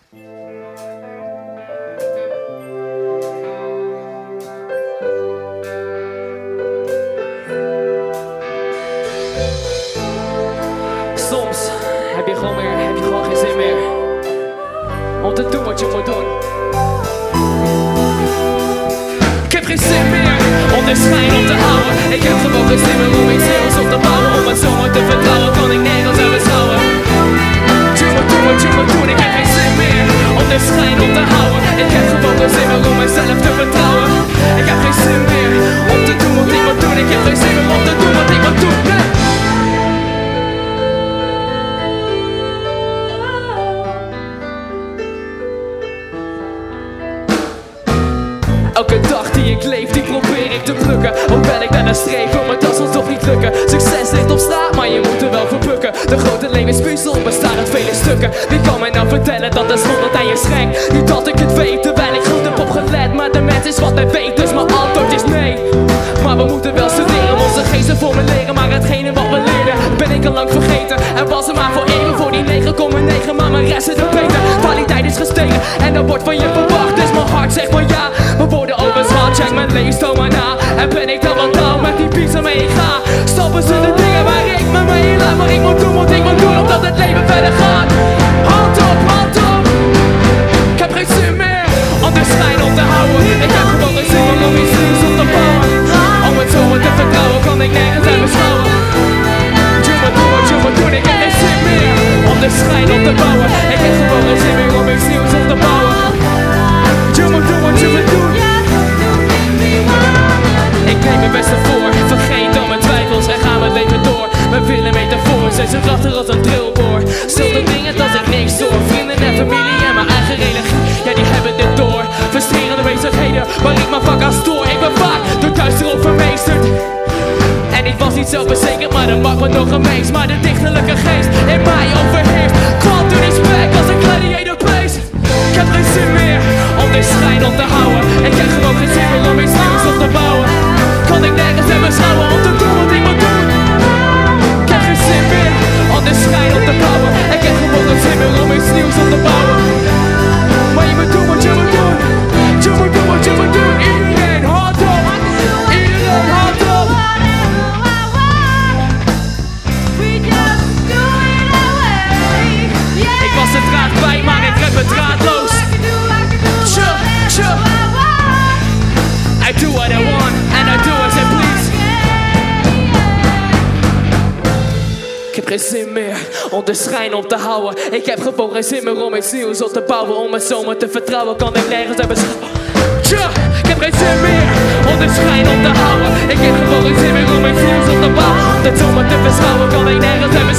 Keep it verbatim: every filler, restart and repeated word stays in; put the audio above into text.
Soms heb je gewoon meer, heb je gewoon geen zin meer om te doen wat je moet doen. Ik heb geen zin meer om de schijn op te houden. Ik heb gewoon geen zin meer om iets nieuws op te bouwen. Om het zomaar te vertrouwen kan ik nergens aan beschouwen. Je moet doen wat je moet doen. Ik heb geen zin meer om de schijn op te houden. Ik heb gewoon geen zin meer om mezelf te vertrouwen. Ik heb geen zin meer om te doen wat ik moet doen. Ik heb geen zin meer om te doen wat ik moet doen. Nee. Elke dag die ik leef, die probeer ik te plukken. Hoewel ik daarna streef, om het als ons toch niet lukken. Succes ligt op straat, maar je moet er wel voor bukken. De grote levenspuzzel bestaat uit vele stukken. Wie kan mij nou vertellen dat de zon dat aan je schenkt? Niet dat ik het weet, terwijl ik goed heb opgelet. Maar de mens is wat hij weet, dus mijn antwoord is nee. Maar we moeten wel studeren, onze geesten formuleren. Maar hetgene wat we leren, ben ik al lang vergeten. En was er maar voor even voor die negen komma negen. Maar mijn rest is er beter, kwaliteit is gestegen. En dat wordt van je verwacht, dus mijn hart zegt maar ja. We worden overschat, check mijn leefstijl maar na. En ben ik dan wat down met die beats waarmee ik ga. Stappen ze de dingen waar ik me mee laat. Maar ik moet doen wat ik moet doen, omdat het leven verder gaat. Hand op, hand op. Ik heb geen zin meer om de schijn op te houden. Ik heb gewoon geen zin meer om iets nieuws op te bouwen. Om het zomaar te vertrouwen kan ik nergens aan beschouwen. Je moet doen wat je moet doen, ik heb geen zin meer om de schijn op te bouwen. Ik heb gewoon geen zin meer om iets nieuws op te bouwen. Je moet doen wat je moet doen. Ik neem mijn beste voor, vergeet al mijn twijfels en ga mijn leven door. Mijn willen metafoor, zijn zo krachtig als een drillboor. Zulke dingen dat ik niks door. Vrienden en familie en mijn eigen religie, ja die hebben dit door. Frustrerende bezigheden waar ik mijn vak aan stoor. Ik ben vaak door duister overmeesterd. En ik was niet zelfverzekerd, maar dat maakt me nog een mens. Maar de dichterlijke geest in mij overheerst. Quantum respect als een gladiator place. Ik heb geen zin meer om de schijn op te houden. Ik heb gewoon geen zin meer om iets nieuws op te bouwen. Kan ik nergens aan beschouwen om te doen wat ik moet doen. Ik heb geen zin meer om de schijn op te bouwen. Ik heb gewoon geen zin meer om iets nieuws op te bouwen. Maar je moet doen wat je moet doen. Je moet doen wat je moet doen. Iedereen hard op. Iedereen hard op. Ik was er draad bij, maar ik rap het draadloos. Chill, chill. I do what I want and I do as I please. Ik heb geen zin meer om de schijn op te houden. Ik heb gewoon geen zin meer om iets nieuws op te bouwen. Om het zomaar te vertrouwen kan ik nergens aan beschouwen. Ik heb geen zin meer om de schijn op te houden. Ik heb gewoon geen zin meer om iets nieuws op te bouwen. Om het zomaar te beschouwen kan ik nergens aan beschouwen.